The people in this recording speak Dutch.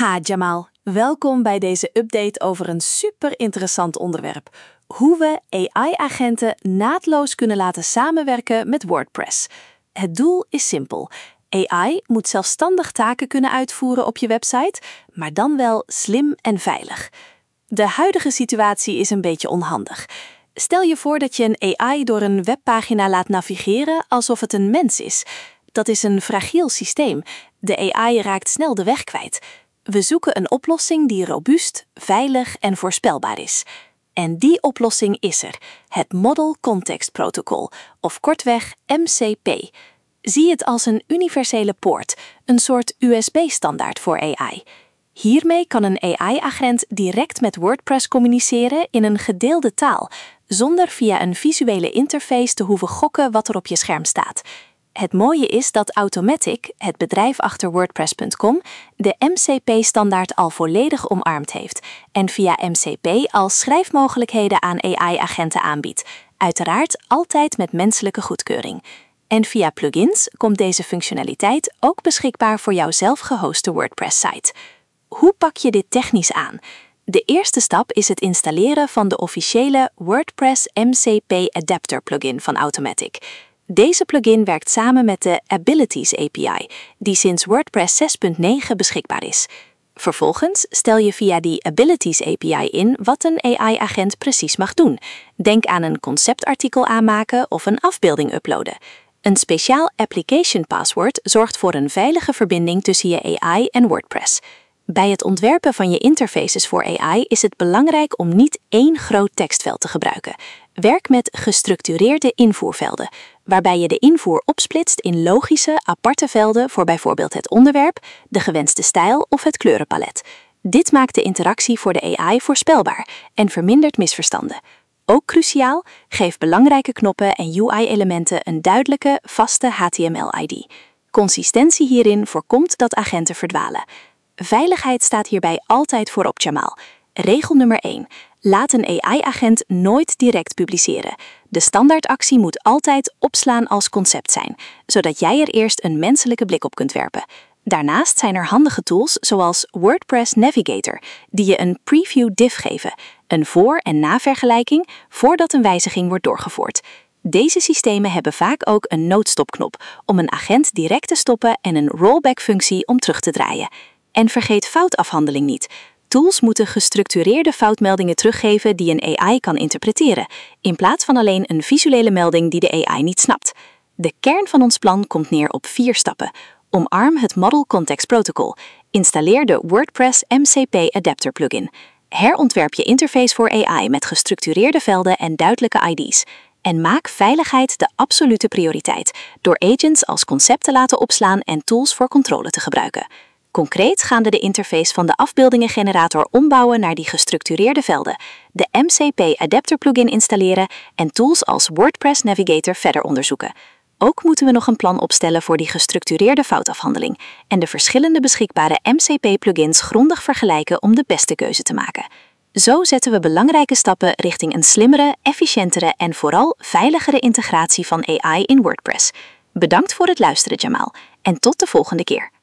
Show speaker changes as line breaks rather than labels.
Jamal, welkom bij deze update over een super interessant onderwerp. Hoe we AI-agenten naadloos kunnen laten samenwerken met WordPress. Het doel is simpel. AI moet zelfstandig taken kunnen uitvoeren op je website, maar dan wel slim en veilig. De huidige situatie is een beetje onhandig. Stel je voor dat je een AI door een webpagina laat navigeren alsof het een mens is. Dat is een fragiel systeem. De AI raakt snel de weg kwijt. We zoeken een oplossing die robuust, veilig en voorspelbaar is. En die oplossing is er, het Model Context Protocol, of kortweg MCP. Zie het als een universele poort, een soort USB-standaard voor AI. Hiermee kan een AI-agent direct met WordPress communiceren in een gedeelde taal, zonder via een visuele interface te hoeven gokken wat er op je scherm staat. Het mooie is dat Automattic, het bedrijf achter WordPress.com, de MCP-standaard al volledig omarmd heeft en via MCP al schrijfmogelijkheden aan AI-agenten aanbiedt. Uiteraard altijd met menselijke goedkeuring. En via plugins komt deze functionaliteit ook beschikbaar voor jouw zelf gehoste WordPress-site. Hoe pak je dit technisch aan? De eerste stap is het installeren van de officiële WordPress MCP Adapter plugin van Automattic. Deze plugin werkt samen met de Abilities API, die sinds WordPress 6.9 beschikbaar is. Vervolgens stel je via die Abilities API in wat een AI-agent precies mag doen. Denk aan een conceptartikel aanmaken of een afbeelding uploaden. Een speciaal application password zorgt voor een veilige verbinding tussen je AI en WordPress. Bij het ontwerpen van je interfaces voor AI is het belangrijk om niet één groot tekstveld te gebruiken. Werk met gestructureerde invoervelden, waarbij je de invoer opsplitst in logische, aparte velden voor bijvoorbeeld het onderwerp, de gewenste stijl of het kleurenpalet. Dit maakt de interactie voor de AI voorspelbaar en vermindert misverstanden. Ook cruciaal, geef belangrijke knoppen en UI-elementen een duidelijke, vaste HTML-ID. Consistentie hierin voorkomt dat agenten verdwalen. Veiligheid staat hierbij altijd voorop, Jamal. Regel nummer 1. Laat een AI-agent nooit direct publiceren. De standaardactie moet altijd opslaan als concept zijn, zodat jij er eerst een menselijke blik op kunt werpen. Daarnaast zijn er handige tools zoals WordPress Navigator, die je een preview div geven, een voor- en navergelijking voordat een wijziging wordt doorgevoerd. Deze systemen hebben vaak ook een noodstopknop om een agent direct te stoppen en een rollback-functie om terug te draaien. En vergeet foutafhandeling niet. Tools moeten gestructureerde foutmeldingen teruggeven die een AI kan interpreteren, in plaats van alleen een visuele melding die de AI niet snapt. De kern van ons plan komt neer op 4 stappen. Omarm het Model Context Protocol. Installeer de WordPress MCP Adapter plugin. Herontwerp je interface voor AI met gestructureerde velden en duidelijke ID's. En maak veiligheid de absolute prioriteit, door agents als concept te laten opslaan en tools voor controle te gebruiken. Concreet gaande de interface van de afbeeldingengenerator ombouwen naar die gestructureerde velden, de MCP Adapter plugin installeren en tools als WordPress Navigator verder onderzoeken. Ook moeten we nog een plan opstellen voor die gestructureerde foutafhandeling en de verschillende beschikbare MCP-plugins grondig vergelijken om de beste keuze te maken. Zo zetten we belangrijke stappen richting een slimmere, efficiëntere en vooral veiligere integratie van AI in WordPress. Bedankt voor het luisteren, Jamal, en tot de volgende keer.